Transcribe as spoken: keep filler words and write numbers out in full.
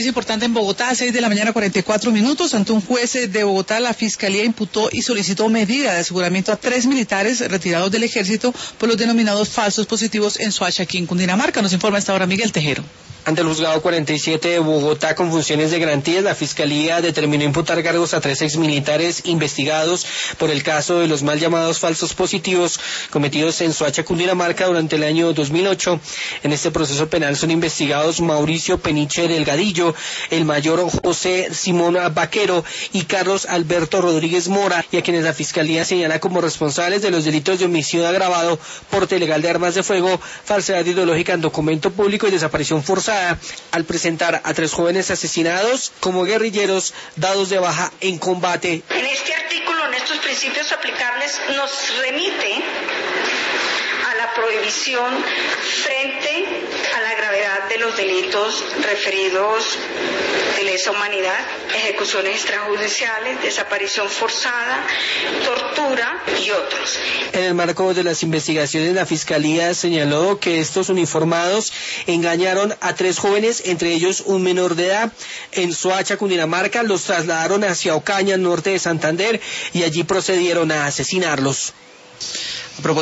Es importante en Bogotá, a seis de la mañana, cuarenta y cuatro minutos. Ante un juez de Bogotá, la Fiscalía imputó y solicitó medida de aseguramiento a tres militares retirados del ejército por los denominados falsos positivos en Soacha, aquí en Cundinamarca. Nos informa a esta hora Miguel Tejero. Ante el juzgado cuarenta y siete de Bogotá con funciones de garantías, la Fiscalía determinó imputar cargos a tres exmilitares investigados por el caso de los mal llamados falsos positivos cometidos en Soacha, Cundinamarca durante el año dos mil ocho. En este proceso penal son investigados Mauricio Peniche Delgadillo, el mayor José Simón Vaquero y Carlos Alberto Rodríguez Mora, y a quienes la Fiscalía señala como responsables de los delitos de homicidio agravado, porte ilegal de armas de fuego, falsedad ideológica en documento público y desaparición forzada, al presentar a tres jóvenes asesinados como guerrilleros dados de baja en combate. En este artículo, en estos principios aplicables, nos remite a la prohibición frente a la gravedad de los delitos referidos de lesa humanidad, ejecuciones extrajudiciales, desaparición forzada, tortura y otros. En el marco de las investigaciones, la Fiscalía señaló que estos uniformados engañaron a tres jóvenes, entre ellos un menor de edad, en Soacha, Cundinamarca, los trasladaron hacia Ocaña, norte de Santander, y allí procedieron a asesinarlos.